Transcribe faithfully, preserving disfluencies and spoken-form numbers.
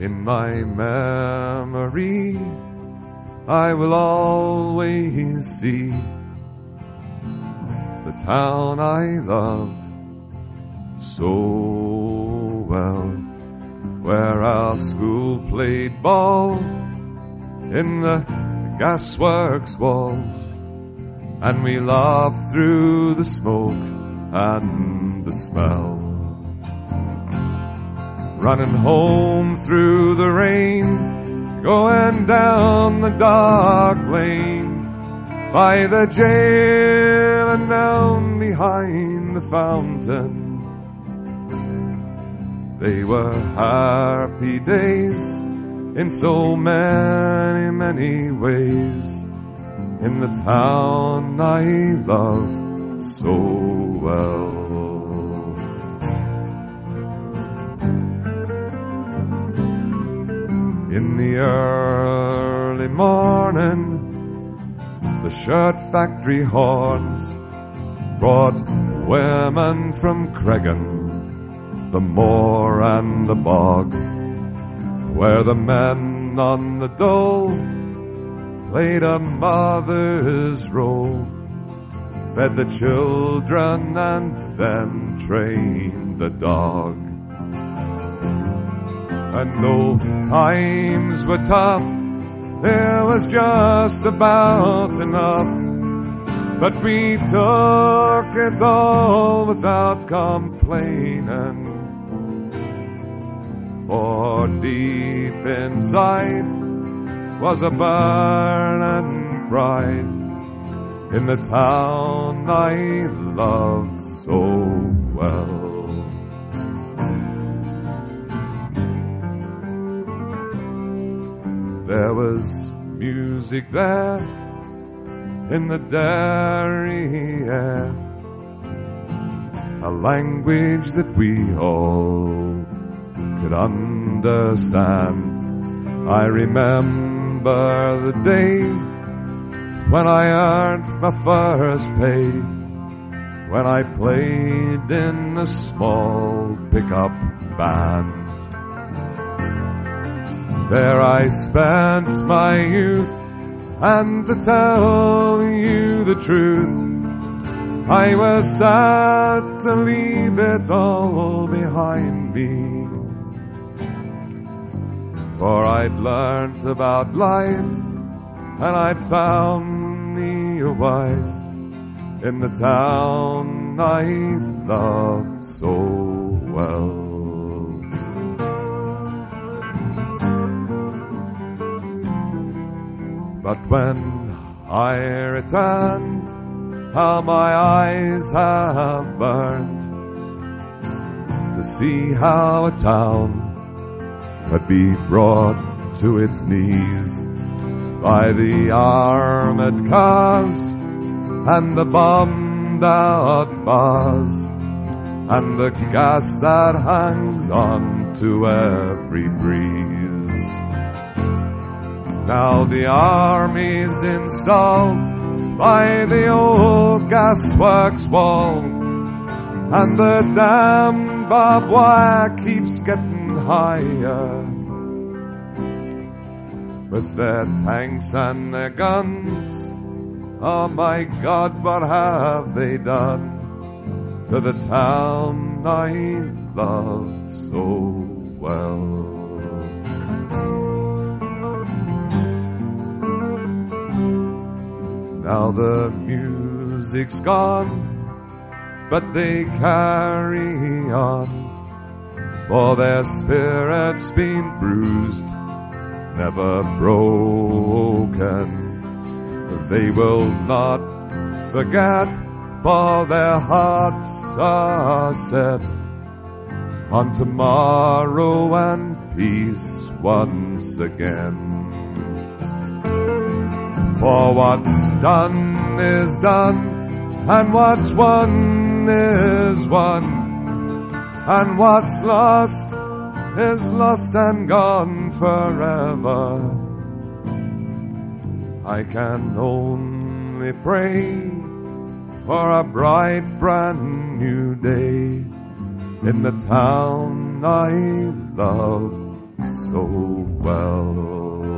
In my memory, I will always see the town I loved so well, where our school played ball in the gasworks walls, and we laughed through the smoke and the smell. Running home through the rain, going down the dark lane, by the jail and down behind the fountain. They were happy days in so many, many ways, in the town I loved so well. In the early morning, the shirt factory horns brought women from Cregan, the moor and the bog, where the men on the dole played a mother's role, fed the children and then trained the dog. And though times were tough, there was just about enough, but we took it all without complaining. For deep inside was a burning pride in the town I loved so well. There was music there in the dairy air, a language that we all could understand. I remember the day when I earned my first pay, when I played in a small pickup band. There I spent my youth, and to tell you the truth, I was sad to leave it all behind me. For I'd learnt about life, and I'd found me a wife in the town I loved so well. But when I returned, how my eyes have burned to see how a town could be brought to its knees by the armored cars and the bombed out bars and the gas that hangs on to every breeze. Now the army's installed by the old gasworks wall, and the damn barbed wire keeps getting higher. With their tanks and their guns, oh my God, what have they done to the town I loved so well? Now the music's gone, but they carry on, for their spirit's been bruised, never broken. They will not forget, for their hearts are set on tomorrow and peace once again. For what's done is done, and what's won is won, and what's lost is lost and gone forever. I can only pray for a bright brand new day in the town I loved so well.